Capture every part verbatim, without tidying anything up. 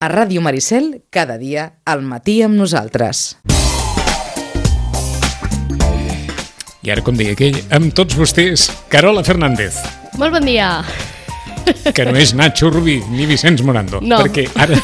A Ràdio Maricel, cada dia, al matí amb nosaltres. I ara, com deia aquell, amb tots vostès, Carola Fernández. Molt bon dia. Que no és Nacho Rubí ni Vicenç Morando. No. Perquè ara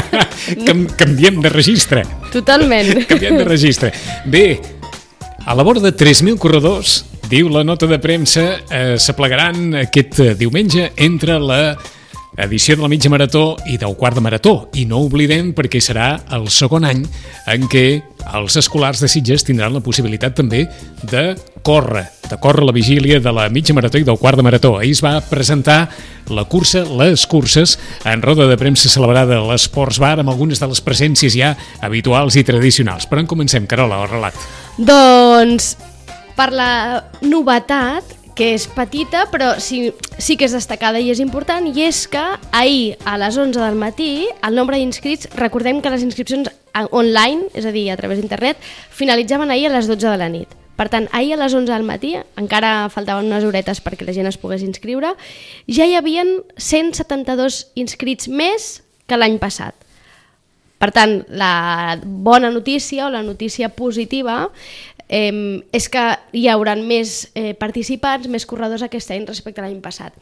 Cam canviem de registre. Totalment. Canviem de registre. Bé, a la vora de tres mil corredors, diu la nota de premsa, eh, s'aplegaran aquest diumenge entre la edició de la mitja marató i del quart de marató. I no oblidem perquè serà el segon any en què els escolars de Sitges tindran la possibilitat també de córrer, de córrer la vigília de la mitja marató i del quart de marató. Ahir es va presentar la cursa, les curses, en roda de premsa celebrada a l'Esports Bar, amb algunes de les presències ja habituals i tradicionals. Per on comencem, Carola, el relat? Doncs, per la novetat, que és petita, però sí, sí que és destacada i és important, i és que ahir a les onze del matí el nombre d'inscrits, recordem que les inscripcions online, és a dir, a través d'internet, finalitzaven ahir a les dotze de la nit. Per tant, ahir a les onze del matí, encara faltaven unes horetes perquè la gent es pogués inscriure, ja hi havien cent setanta-dos inscrits més que l'any passat. Per tant, la bona notícia o la notícia positiva eh, és que hi haurà més eh, participants, més corredors aquest any respecte a l'any passat.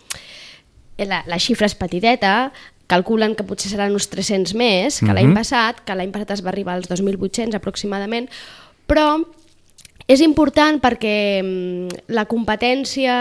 La, la xifra és petiteta, calculen que potser seran uns tres-cents més que uh-huh. l'any passat, que l'any passat es va arribar als dos mil vuit-cents aproximadament, però és important perquè la competència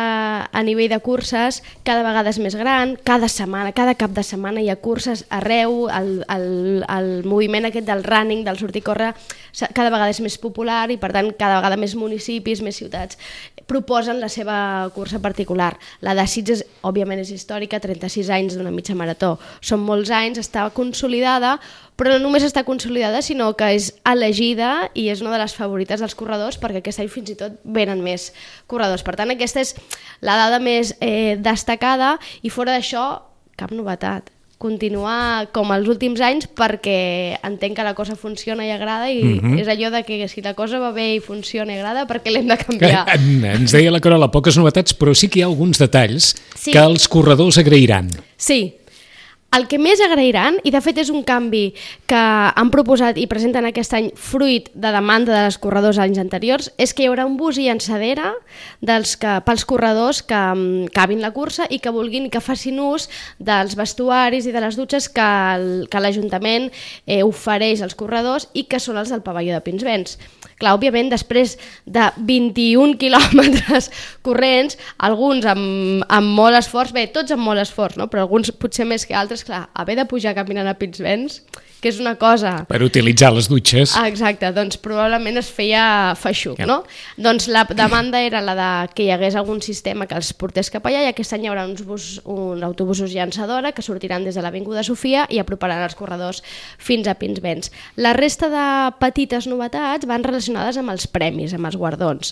a nivell de curses cada vegada és més gran, cada setmana, cada cap de setmana hi ha curses arreu, el, el, el moviment aquest del running, del sortir a córrer, cada vegada és més popular i per tant cada vegada més municipis, més ciutats proposen la seva cursa particular. La de Sitges, òbviament, és històrica, trenta-sis anys d'una mitja marató. Són molts anys, està consolidada, però no només està consolidada, sinó que és elegida i és una de les favorites dels corredors perquè aquest any fins i tot venen més corredors. Per tant, aquesta és la dada més eh, destacada i fora d'això, cap novetat. Continuar com els últims anys perquè entenc que la cosa funciona i agrada i mm-hmm. és allò de que si la cosa va bé i funciona i agrada, perquè l'hem de canviar. Ens deia la Carola poques novetats, però sí que hi ha alguns detalls sí. que els corredors agrairan. Sí. El que més agrairan, i de fet és un canvi que han proposat i presenten aquest any fruit de demanda dels corredors anys anteriors, és que hi haurà un bus i llançadera dels que, pels corredors que acabin la cursa i que vulguin que facin ús dels vestuaris i de les dutxes que, el, que l'Ajuntament eh, ofereix als corredors i que són els del pavelló de Pinsbens. Clar, òbviament, després de vint-i-un quilòmetres corrents, alguns amb, amb molt esforç, bé, tots amb molt esforç, no? Però alguns potser més que altres, clar, haver de pujar caminant a Pinsbens, que és una cosa... Per utilitzar les dutxes. Ah, exacte, doncs probablement es feia feixuc, yeah. no? Doncs la demanda era la de que hi hagués algun sistema que els portés cap allà i aquest any hi haurà uns bus, un autobusos llançadora que sortiran des de l'Avinguda Sofia i aproparan els corredors fins a Pinsbens. La resta de petites novetats van relacionades amb els premis, amb els guardons.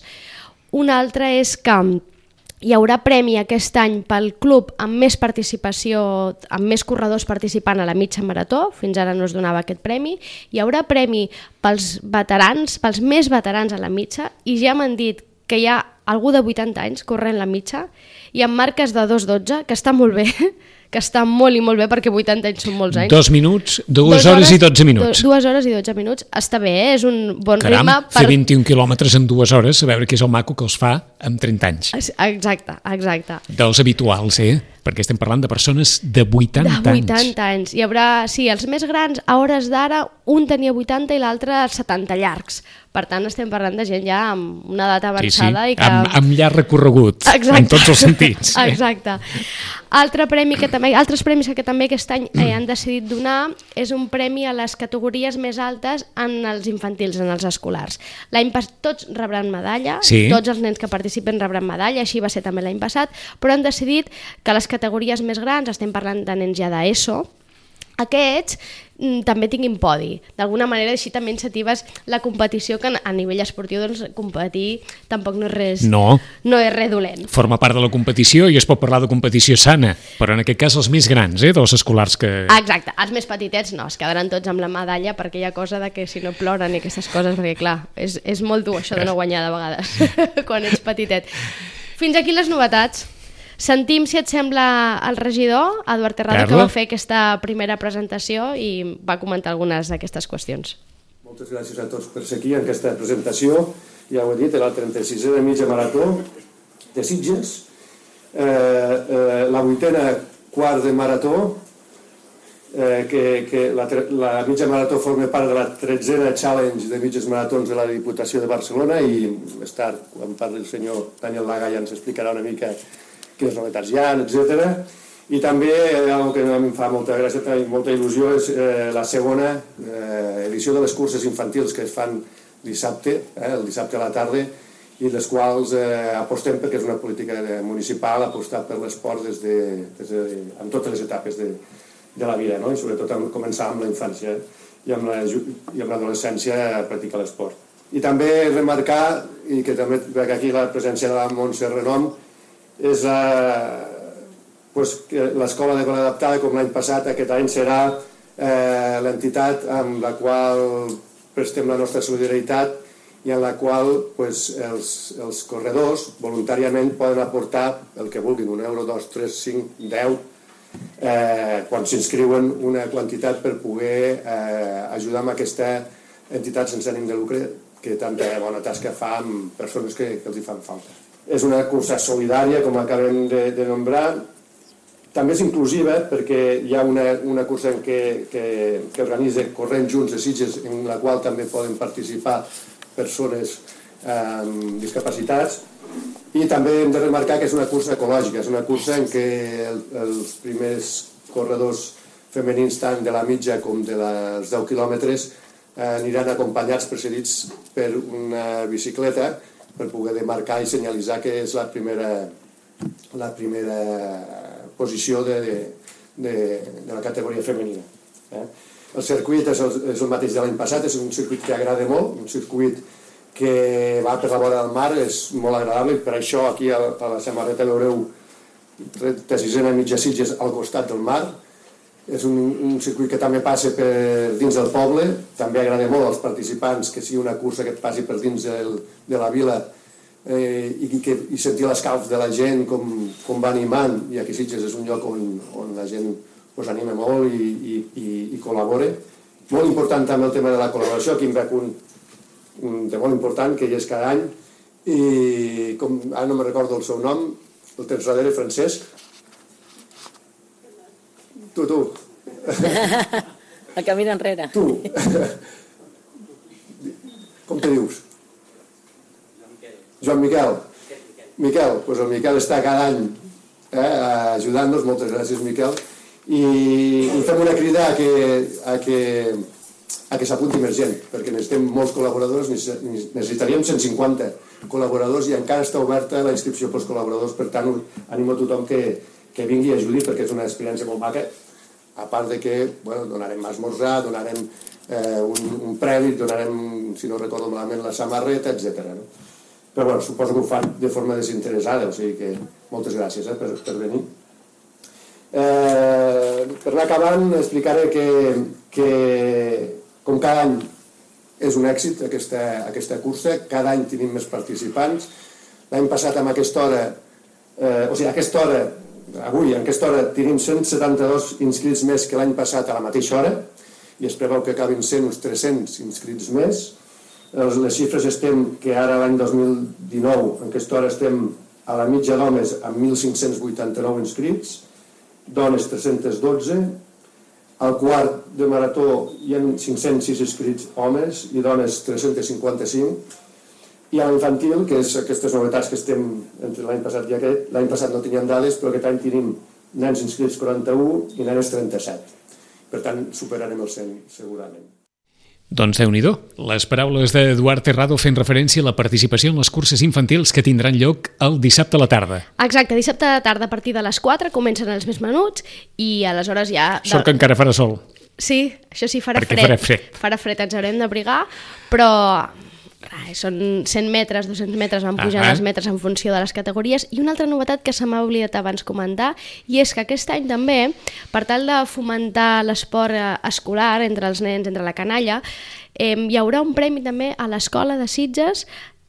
Una altra és que hi haurà premi aquest any pel club amb més participació, amb més corredors participant a la mitja marató, fins ara no es donava aquest premi. Hi haurà premi pels veterans, pels més veterans a la mitja, i ja m'han dit que hi ha algú de vuitanta anys corrent la mitja i amb marques de dos dotze, que està molt bé, que està molt i molt bé perquè vuitanta anys són molts anys. Dos minuts, dues hores, hores i dotze minuts. Dues hores i dotze minuts, està bé, eh? És un bon Caram, ritme. Per... fer vint-i-un quilòmetres en dues hores, a veure què és el maco que els fa amb trenta anys. Exacte, exacte. Dels habituals, eh? Perquè estem parlant de persones de vuitanta anys. De vuitanta anys. Hi haurà, sí, els més grans, a hores d'ara, un tenia vuitanta i l'altre setanta llargs. Per tant, estem parlant de gent ja amb una edat avançada. Sí, sí. I que... amb, amb llarg recorregut, exacte. En tots els sentits. Eh? Exacte. Altre premi que també, altres premis que també aquest any eh, han decidit donar és un premi a les categories més altes en els infantils, en els escolars. L'any passat tots rebran medalla, sí. Tots els nens que participen rebran medalla, així va ser també l'any passat, però han decidit que les categories més grans, estem parlant de nens ja d'ESO, aquests mm, també tinguin podi. D'alguna manera així també incentives la competició, que a nivell esportiu doncs, competir tampoc no és res, no. no és res dolent. Forma part de la competició i es pot parlar de competició sana, però en aquest cas els més grans, eh, dels escolars que... Exacte, els més petitets no, es quedaran tots amb la medalla perquè hi ha cosa de que si no ploren i aquestes coses, perquè clar, és, és molt dur això de no guanyar de vegades quan ets petitet. Fins aquí les novetats. Sentim, si et sembla, el regidor, Eduard Terrado, que Carla. va fer aquesta primera presentació i va comentar algunes d'aquestes qüestions. Moltes gràcies a tots per ser aquí en aquesta presentació. Ja ho he dit, era la trenta-sisena de mitja marató de Sitges, eh, eh, la vuitena quart de marató, eh, que, que la, la mitja marató forma part de la tretzena challenge de mitges maratons de la Diputació de Barcelona i més tard, quan parli el senyor Daniel Laga, ja ens explicarà una mica quines novetats hi ha, etcètera. I també, el que a mi em fa molta gràcia i molta il·lusió, és eh, la segona eh, edició de les curses infantils que es fan dissabte, eh, el dissabte a la tarda, i les quals eh, apostem perquè és una política municipal, apostar per l'esport des de, des de, en totes les etapes de, de la vida, no? I sobretot amb, començar amb la infància i amb la, i amb l'adolescència a practicar l'esport. I també remarcar, i que també veig aquí la presència de la Montse Renom, és la, pues, que l'escola de Cola Adaptada, com l'any passat, aquest any serà eh, l'entitat amb la qual prestem la nostra solidaritat i en la qual pues, els, els corredors voluntàriament poden aportar el que vulguin, un euro, dos, tres, cinc, deu, eh, quan s'inscriuen una quantitat per poder eh, ajudar amb aquesta entitat sense ànim de lucre que tanta bona tasca fa amb persones que, que els hi fan falta. És una cursa solidària, com acabem de, de nombrar. També és inclusiva perquè hi ha una, una cursa que, que, que organitza Corrent Junts de Sitges, en la qual també poden participar persones amb discapacitats. I també hem de remarcar que és una cursa ecològica, és una cursa en què el, els primers corredors femenins, tant de la mitja com de les deu quilòmetres, eh, aniran acompanyats, precedits per una bicicleta, per poder demarcar i senyalitzar que és la primera, la primera posició de, de, de la categoria femenina. Eh? El circuit és el, és el mateix de l'any passat, és un circuit que agrada molt, un circuit que va per la vora del mar, és molt agradable, i per això aquí a, a la samarreta veureu trenta-sisena mitja Sitges al costat del mar. És un, un circuit que també passa per dins del poble, també agrada molt als participants que sigui una cursa que passi per dins del, de la vila eh, i, que, i sentir l'escalf de la gent com, com va animant, i aquí Sitges és un lloc on, on la gent pues, anima molt i, i, i, i col·labora. Molt important també el tema de la col·laboració, aquí em veig un, un de molt important que hi és cada any, i com, ara no me recordo el seu nom, el tens darrere, Francesc. Tu, tu. El que mira enrere. Tu. Com te dius? Joan Miquel. Miquel, doncs el Miquel està cada any eh, ajudant-nos, moltes gràcies Miquel, i, i fem una crida a que, a que, a que s'apunti més gent, perquè necessitem molts col·laboradors, necessitaríem cent cinquanta col·laboradors i encara està oberta la inscripció pels col·laboradors, per tant animo a tothom que, que vingui a ajudar perquè és una experiència molt maca, a part de que bueno, donarem esmorzar, donarem eh, un, un premi, donarem, si no recordo malament, la samarreta, etcètera. No? Però bueno, suposo que ho fan de forma desinteressada, o sigui que moltes gràcies eh, per, per venir. Eh, per anar acabant, explicaré que, que com cada any és un èxit aquesta, aquesta cursa, cada any tenim més participants. L'any passat amb aquesta hora, eh, o sigui, a aquesta hora, avui, en aquesta hora, tenim cent setanta-dos inscrits més que l'any passat a la mateixa hora i es preveu que acabin sent uns tres-cents inscrits més. Les xifres estem que ara l'any dos mil dinou, en aquesta hora estem a la mitja d'homes amb mil cinc-cents vuitanta-nou inscrits, dones tres-cents dotze, al quart de marató hi ha cinc-cents sis inscrits homes i dones tres-cents cinquanta-cinc, i a l'infantil, que és aquestes novetats que estem entre l'any passat i aquest, l'any passat no teníem dades, però aquest any tenim nens inscrits quaranta-u i nenes trenta-set. Per tant, superarem el cent, segurament. Doncs Déu-n'hi-do, les paraules d'Eduard Terrado fent referència a la participació en les curses infantils que tindran lloc el dissabte a la tarda. Exacte, dissabte a la tarda a partir de les quatre comencen els més menuts i aleshores ja... Sort que encara farà sol. Sí, això sí, farà Perquè fred. farà fred. Farà fred, ens haurem d'abrigar, però... Clar, són cent metres, dos-cents metres, van pujant ah, els metres en funció de les categories. I una altra novetat que se m'ha oblidat abans comentar, i és que aquest any també, per tal de fomentar l'esport escolar entre els nens, entre la canalla, eh, hi haurà un premi també a l'escola de Sitges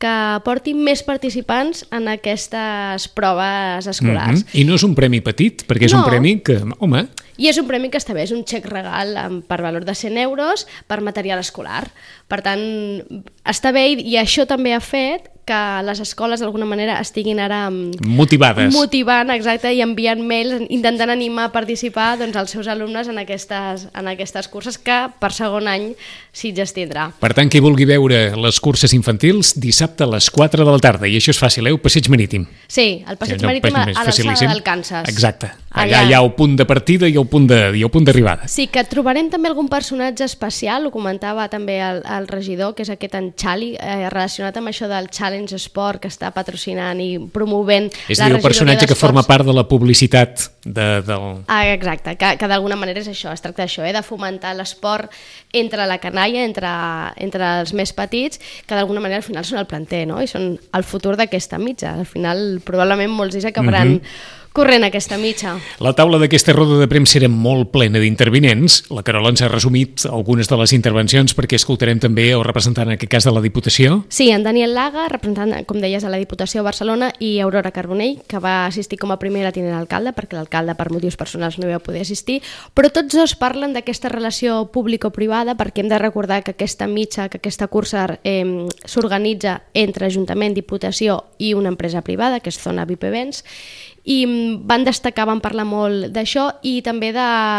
que porti més participants en aquestes proves escolars. Mm-hmm. I no és un premi petit, perquè és no. un premi que, home... I és un premi que està bé, és un xec regal per valor de cent euros per material escolar. Per tant, està bé i això també ha fet que les escoles d'alguna manera estiguin ara motivades, motivant, exacte, i enviant mails intentant animar a participar doncs, els seus alumnes en aquestes, en aquestes curses que per segon any Sitges tindrà. Per tant, qui vulgui veure les curses infantils, dissabte a les quatre de la tarda, i això és fàcil, eh? Passeig Marítim. Sí, el Passeig sí, Marítim a l'alçada del Kansas. Exacte. Allà, Allà hi ha el punt de partida i el punt de, i el punt d'arribada. Sí, que trobarem també algun personatge especial, ho comentava també el, el regidor, que és aquest en Xali, eh, relacionat amb això del Challenge Sport, que està patrocinant i promovent la regidoria d'esports. És a dir, el personatge que forma part de la publicitat de, del... Ah, exacte, que, que d'alguna manera és això, es tracta d'això, eh, de fomentar l'esport entre la canalla, entre, entre els més petits, que d'alguna manera al final són el planter, no? I són el futur d'aquesta mitja. Al final, probablement molts d'ells acabaran mm-hmm. corrent aquesta mitja. La taula d'aquesta roda de premsa era molt plena d'intervinents. La Carola ens ha resumit algunes de les intervencions perquè escoltarem també el representant, en aquest cas, de la Diputació. Sí, en Daniel Laga, representant, com deies, de la Diputació de Barcelona, i Aurora Carbonell, que va assistir com a primera tinent alcalde, perquè l'alcalde per motius personals no hi va poder assistir, però tots dos parlen d'aquesta relació público-privada, perquè hem de recordar que aquesta mitja, que aquesta cursa eh, s'organitza entre Ajuntament, Diputació i una empresa privada, que és Zona V I P Events, i van destacar, van parlar molt d'això i també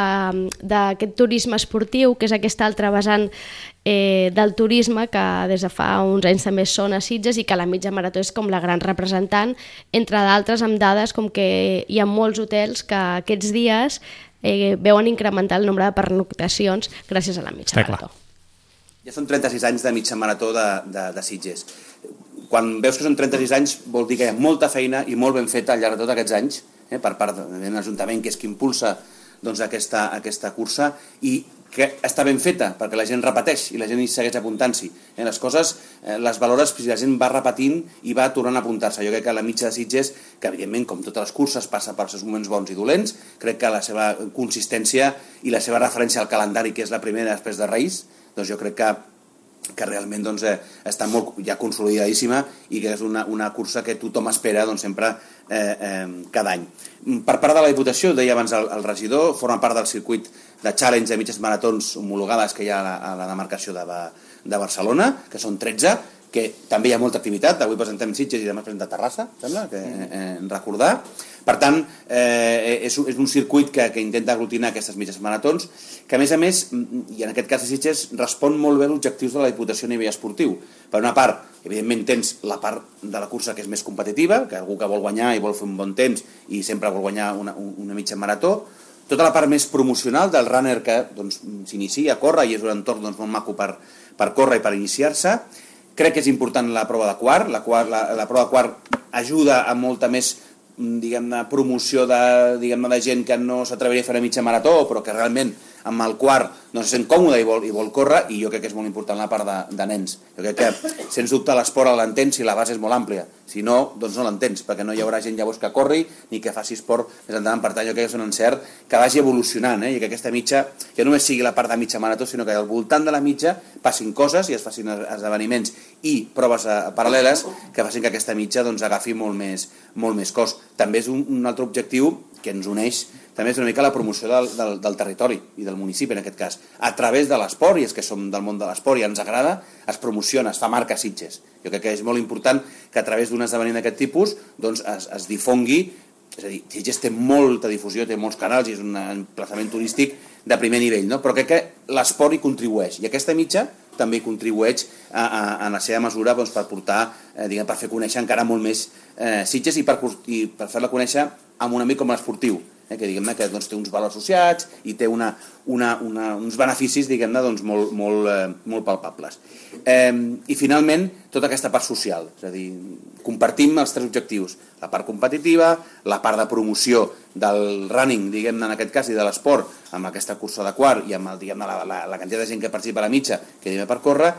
d'aquest turisme esportiu, que és aquesta altra vessant eh, del turisme que des de fa uns anys també són a Sitges i que la mitja marató és com la gran representant, entre d'altres amb dades com que hi ha molts hotels que aquests dies eh, veuen incrementar el nombre de pernoctacions gràcies a la mitja Està marató. Clar. Ja són trenta-sis anys de mitja marató de, de, de Sitges. Quan veus que són trenta-sis anys vol dir que hi ha molta feina i molt ben feta al llarg de tots aquests anys eh, per part de l'Ajuntament, que és qui impulsa doncs, aquesta, aquesta cursa, i que està ben feta perquè la gent repeteix i la gent hi segueix apuntant-s'hi. Eh, les coses eh, les valores si la gent va repetint i va tornant a apuntar-se. Jo crec que la mitja de Sitges, que evidentment com totes les curses passa per seus moments bons i dolents, crec que la seva consistència i la seva referència al calendari, que és la primera després de Reis, doncs jo crec que que realment doncs, eh, està molt ja consolidadíssima i que és una, una cursa que tothom espera doncs, sempre eh, eh, cada any. Per part de la Diputació, deia abans el, el regidor, forma part del circuit de challenge de mitges maratons homologades que hi ha a la, a la demarcació de, de Barcelona, que són tretze, que també hi ha molta activitat. Avui presentem Sitges i demà presentem Terrassa, sembla, que eh, recordar. Per tant, eh, és, és un circuit que, que intenta aglutinar aquestes mitges maratons, que a més a més, i en aquest cas de Sitges, respon molt bé als objectius de la Diputació a nivell esportiu. Per una part, evidentment tens la part de la cursa que és més competitiva, que algú que vol guanyar i vol fer un bon temps i sempre vol guanyar una, una mitja marató, tota la part més promocional del runner que doncs, s'inicia a córrer i és un entorn doncs, molt maco per, per córrer i per iniciar-se. Crec que és important la prova de quart, la, quart, la, la prova de quart ajuda a molta més diguem-ne, promoció de, diguem-ne, de gent que no s'atreviria a fer una mitja marató, però que realment amb el quart no se sent còmode i vol, i vol córrer, i jo crec que és molt important la part de, de nens. Jo crec que, sens dubte, l'esport l'entens si la base és molt àmplia. Si no, doncs no l'entens, perquè no hi haurà gent llavors que corri ni que faci esport més endavant. Per tant, jo crec que és un encert que vagi evolucionant, eh? I que aquesta mitja ja només sigui la part de mitja marató, sinó que al voltant de la mitja passin coses i es facin esdeveniments i proves paral·leles que facin que aquesta mitja doncs, agafi molt més, molt més cos. També és un, un altre objectiu que ens uneix també és una mica la promoció del, del, del territori i del municipi, en aquest cas. A través de l'esport, i és que som del món de l'esport i ens agrada, es promociona, es fa marca Sitges. Jo crec que és molt important que a través d'un esdeveniment d'aquest tipus doncs, es, es difongui, és a dir, Sitges té molta difusió, té molts canals i és un emplaçament turístic de primer nivell, no? Però crec que l'esport hi contribueix, i aquesta mitja també hi contribueix a, a, a la seva mesura doncs, per portar, eh, diguem, per fer conèixer encara molt més eh, Sitges i per, i per fer-la conèixer amb un amic com l'esportiu, eh, que diguem-ne que doncs, té uns valors associats i té una, una, una, uns beneficis diguem-ne doncs, molt, molt, eh, molt palpables. Eh, I finalment, tota aquesta part social, és a dir, compartim els tres objectius, la part competitiva, la part de promoció del running, diguem-ne en aquest cas, i de l'esport, amb aquesta cursa de quart i amb el, diguem-ne, la, la, la quantitat de gent que participa a la mitja, que diuen per córrer,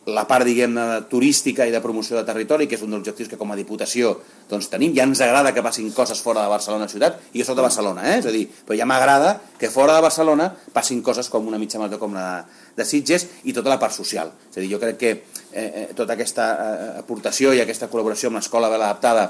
la part, diguem-ne, turística i de promoció de territori, que és un dels objectius que com a Diputació doncs, tenim. Ja ens agrada que passin coses fora de Barcelona ciutat, i jo soc de Barcelona, eh? És a dir, però ja m'agrada que fora de Barcelona passin coses com una mitja marató com la de Sitges i tota la part social. És a dir, jo crec que eh, tota aquesta eh, aportació i aquesta col·laboració amb l'Escola Vela Adaptada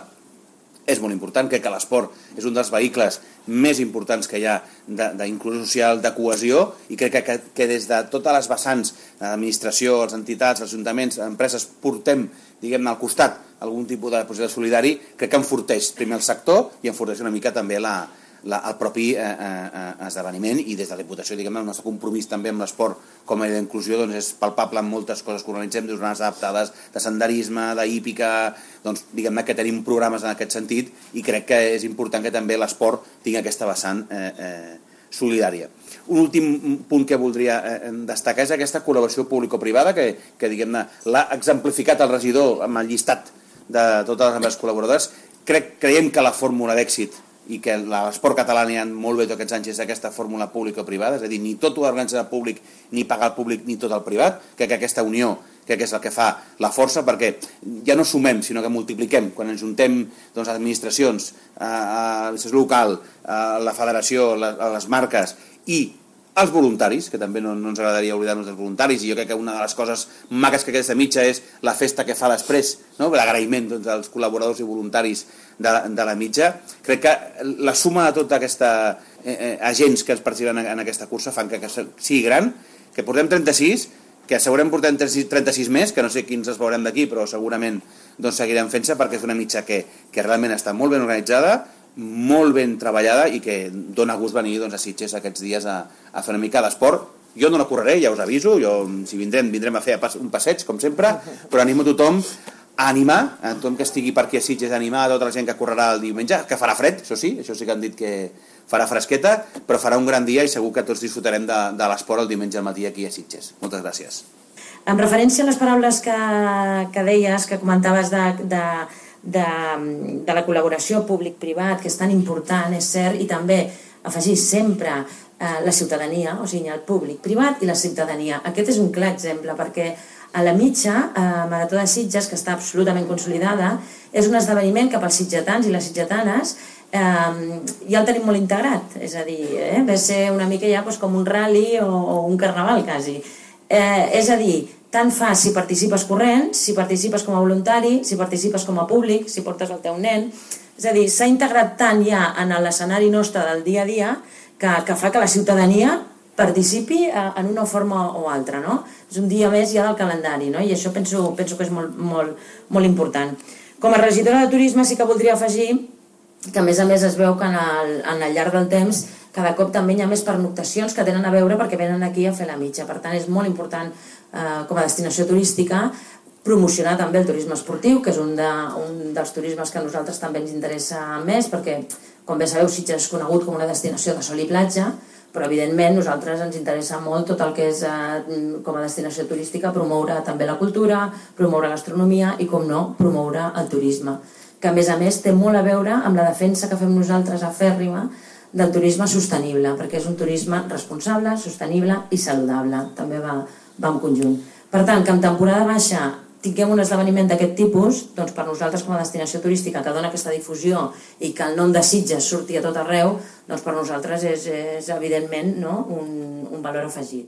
és molt important. Crec que l'esport és un dels vehicles més importants que hi ha d'inclusió social, de cohesió, i crec que, que des de totes les vessants, l'administració, les entitats, els ajuntaments, les empreses, portem, diguem-ne, al costat algun tipus de projecte solidari, crec que enforteix primer el sector i enforteix una mica també la, la, el propi eh, eh, esdeveniment, i des de la Diputació, diguem-ne, el nostre compromís també amb l'esport com a inclusió doncs, és palpable en moltes coses que organitzem, de jornades adaptades, de senderisme, d'hípica, doncs diguem-ne que tenim programes en aquest sentit, i crec que és important que també l'esport tingui aquesta vessant eh, eh, solidària. Un últim punt que voldria eh, destacar és aquesta col·laboració público-privada que, que diguem-ne, l'ha exemplificat el regidor amb el llistat de totes les meves col·laboradores. Crec, creiem que la fórmula d'èxit i que l'esport català n'hi ha molt bé tots aquests anys és aquesta fórmula pública-privada, és a dir, ni tot ho organitza el públic, ni pagar el públic, ni tot el privat. Crec que aquesta unió crec que és el que fa la força, perquè ja no sumem, sinó que multipliquem. Quan ens juntem doncs, administracions, a, a l'I C S local, a la federació, a les marques i els voluntaris, que també no, no ens agradaria oblidar-nos dels voluntaris, i jo crec que una de les coses maques que aquesta mitja és la festa que fa després, no? L'agraïment doncs, als col·laboradors i voluntaris de, de la mitja. Crec que la suma de tota aquesta eh, eh, agents que ens participen en, en aquesta cursa fan que, que sigui gran, que portem trenta-sis, que segurament portem trenta-sis més, que no sé quins es veurem d'aquí, però segurament doncs, seguirem fent-se, perquè és una mitja que, que realment està molt ben organitzada, molt ben treballada, i que dona gust venir doncs, a Sitges aquests dies a, a fer una mica d'esport. Jo no la correré, ja us aviso, jo, si vindrem, vindrem a fer un passeig, com sempre, però animo a tothom a animar, a tothom que estigui per aquí a Sitges, a animar a tota la gent que correrà el diumenge, que farà fred, això sí, això sí que han dit que farà fresqueta, però farà un gran dia i segur que tots disfrutarem de, de l'esport el diumenge al matí aquí a Sitges. Moltes gràcies. En referència a les paraules que, que deies, que comentaves de, de, de, de la col·laboració públic-privat, que és tan important, és cert, i també afegir sempre eh, la ciutadania, o sigui, el públic-privat i la ciutadania. Aquest és un clar exemple, perquè a la mitja, eh, Marató de Sitges, que està absolutament consolidada, és un esdeveniment que pels sitgetans i les sitgetanes eh, ja el tenim molt integrat, és a dir, eh, ve a ser una mica ja doncs, com un rally o, o un carnaval quasi. Eh, és a dir, tant fa si participes corrent, si participes com a voluntari, si participes com a públic, si portes el teu nen. És a dir, s'ha integrat tant ja en l'escenari nostre del dia a dia que, que fa que la ciutadania participi en una forma o altra, no? És un dia més ja del calendari, no? I això penso, penso que és molt, molt, molt important. Com a regidora de turisme sí que voldria afegir que a més a més es veu que en el, en el llarg del temps cada cop també hi ha més pernoctacions que tenen a veure perquè venen aquí a fer la mitja. Per tant, és molt important eh, com a destinació turística promocionar també el turisme esportiu, que és un, de, un dels turismes que a nosaltres també ens interessa més, perquè, com bé sabeu, Sitges és conegut com una destinació de sol i platja, però evidentment nosaltres ens interessa molt tot el que és eh, com a destinació turística promoure també la cultura, promoure l'astronomia i, com no, promoure el turisme, que a més a més té molt a veure amb la defensa que fem nosaltres a Fèrrima del turisme sostenible, perquè és un turisme responsable, sostenible i saludable, també va, va en conjunt. Per tant, que en temporada baixa tinguem un esdeveniment d'aquest tipus, doncs per nosaltres com a destinació turística que dona aquesta difusió i que el nom de Sitges surti a tot arreu, doncs per nosaltres és, és evidentment no, un, un valor afegit.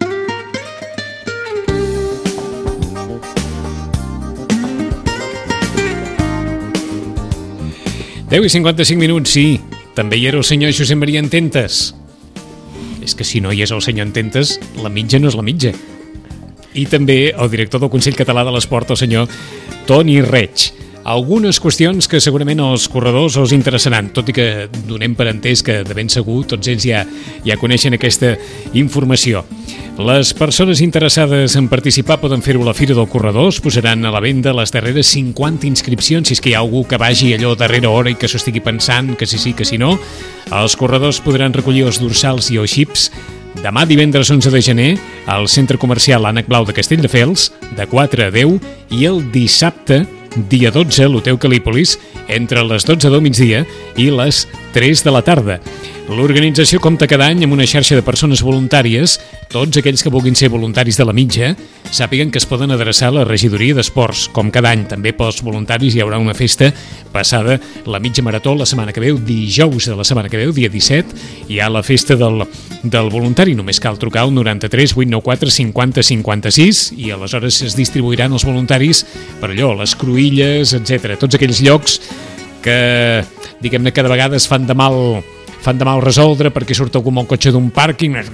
deu i cinquanta-cinc minuts, sí. També hi era el senyor Josep Maria Ententes. És que si no hi és el senyor Ententes, la mitja no és la mitja. I també el director del Consell Català de l'Esport, el senyor Toni Reig. Algunes qüestions que segurament als corredors els interessaran, tot i que donem per entès que de ben segur tots ells ja, ja coneixen aquesta informació. Les persones interessades en participar poden fer-ho a la Fira del Corredor, es posaran a la venda les darreres cinquanta inscripcions, si és que hi ha algú que vagi allò darrere hora i que s'ho estigui pensant, que sí sí, que si no. Els corredors podran recollir els dorsals i els xips demà divendres onze de gener al Centre Comercial Ànec Blau de Castelldefels de quatre a deu i el dissabte dia dotze a l'Hotel Calípolis entre les dotze del migdia i les tres de la tarda. L'organització compta cada any amb una xarxa de persones voluntàries. Tots aquells que vulguin ser voluntaris de la mitja sàpiguen que es poden adreçar a la regidoria d'esports. Com cada any, també pels voluntaris hi haurà una festa passada la mitja marató la setmana que veu, dijous de la setmana que veu, dia disset, hi ha la festa del, del voluntari. Només cal trucar al noranta-tres vuit nou quatre cinquanta cinquanta sis i aleshores es distribuiran els voluntaris per allò, les Cruïlles, etcètera. Tots aquells llocs que, diguem-ne, cada vegada es fan de mal fan de mal resoldre perquè surt algú amb el cotxe d'un pàrquing, és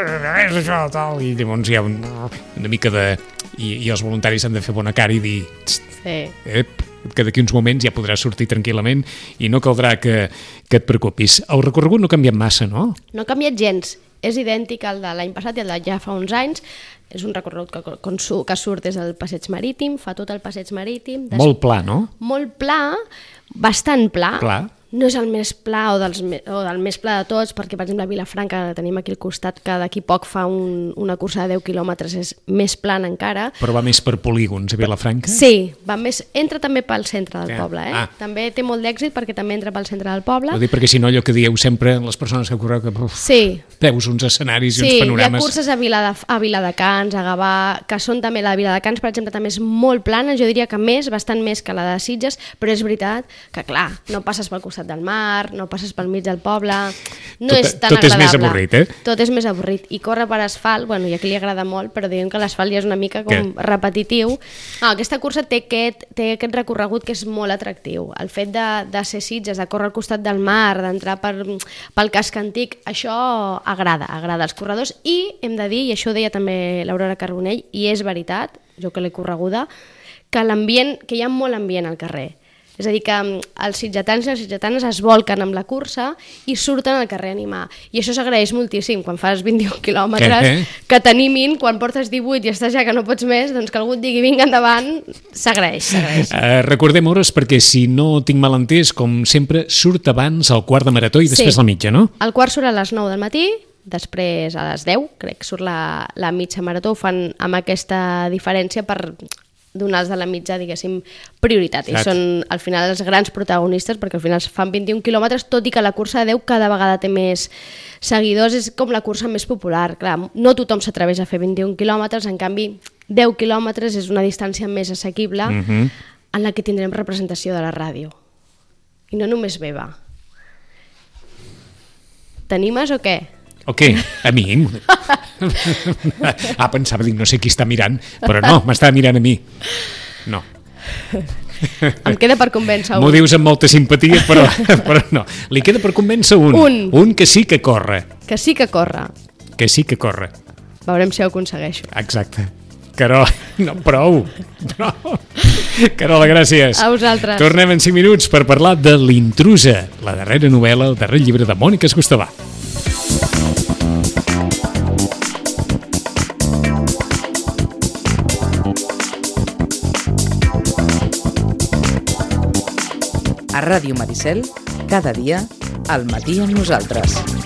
això, tal, i llavors hi ha un, una mica de... I, i els voluntaris han de fer bona cara i dir sí. ep, que d'aquí uns moments ja podràs sortir tranquil·lament i no caldrà que, que et preocupis. El recorregut no ha canviat massa, no? No ha canviat gens. És idèntic al de l'any passat i al de ja fa uns anys. És un recorregut que, que surt des del passeig marítim, fa tot el passeig marítim. Des... Molt pla, no? Molt pla, bastant pla. Clar. No és el més pla o, dels, o del més pla de tots, perquè, per exemple, a Vilafranca, que tenim aquí al costat, que d'aquí poc fa un, una cursa de deu quilòmetres, és més plana encara. Però va més per polígons, a Vilafranca? Sí, va més, entra també pel centre del ja. poble. Eh? Ah. També té molt d'èxit perquè també entra pel centre del poble. Ho dic perquè si no, allò que dieu sempre, les persones que correu, que uf, sí. veus uns escenaris i sí, uns panorames... Sí, hi ha curses a, Vilada, a Viladecans, a Gavà, que són també, la de Viladecans, per exemple, també és molt plana, jo diria que més, bastant més que la de Sitges, però és veritat que, clar, no passes pel costat del mar, no passes pel mig del poble, no tot, és tan tot agradable. Tot és més avorrit, eh? Tot és més avorrit. I córrer per asfalt, bueno, i a qui li agrada molt, però diguem que l'asfalt ja és una mica com Què? repetitiu. No, aquesta cursa té aquest, té aquest recorregut que és molt atractiu. El fet de, de ser Sitges, de córrer al costat del mar, d'entrar per, pel casc antic, això agrada, agrada als corredors i hem de dir, i això ho deia també l'Aurora Carbonell, i és veritat, jo que l'he correguda, que l'ambient, que hi ha molt ambient al carrer. És a dir, que els sitgetans i les sitgetanes es volquen amb la cursa i surten al carrer a animar. I això s'agraeix moltíssim quan fas vint-i-un quilòmetres, eh? que t'animin, quan portes divuit i estàs ja que no pots més, doncs que algú et digui vinga endavant, s'agraeix, s'agraeix. Uh, recordem hores perquè si no tinc mal entès, com sempre, surt abans el quart de marató i després sí. la mitja, no? El quart surt a les nou del matí, després a les deu, crec que surt la, la mitja marató, ho fan amb aquesta diferència per donar als de la mitja, diguéssim, prioritat. I són, al final, els grans protagonistes, perquè al final fan vint-i-un quilòmetres, tot i que la cursa de deu cada vegada té més seguidors, és com la cursa més popular. Clar, no tothom s'atreveix a fer vint-i-un quilòmetres, en canvi, deu quilòmetres és una distància més assequible uh-huh. en la que tindrem representació de la ràdio. I no només meva. T'animes o què? O què? A mi? Ah, pensava, dic, no sé qui està mirant, però no, m'està mirant a mi. No. Em queda per convèncer un. M'ho dius amb molta simpatia, però, però no. Li queda per convèncer un. Un. Un que sí que corre. Que sí que corre. Que sí que corre. Veurem si ho aconsegueixo. Exacte. Carol, no, prou. prou. Carola, gràcies. A vosaltres. Tornem en cinc minuts per parlar de L'Intrusa, la darrera novel·la, el darrer llibre de Mònica Escostavà. A Ràdio Maricel, cada dia, al matí amb nosaltres.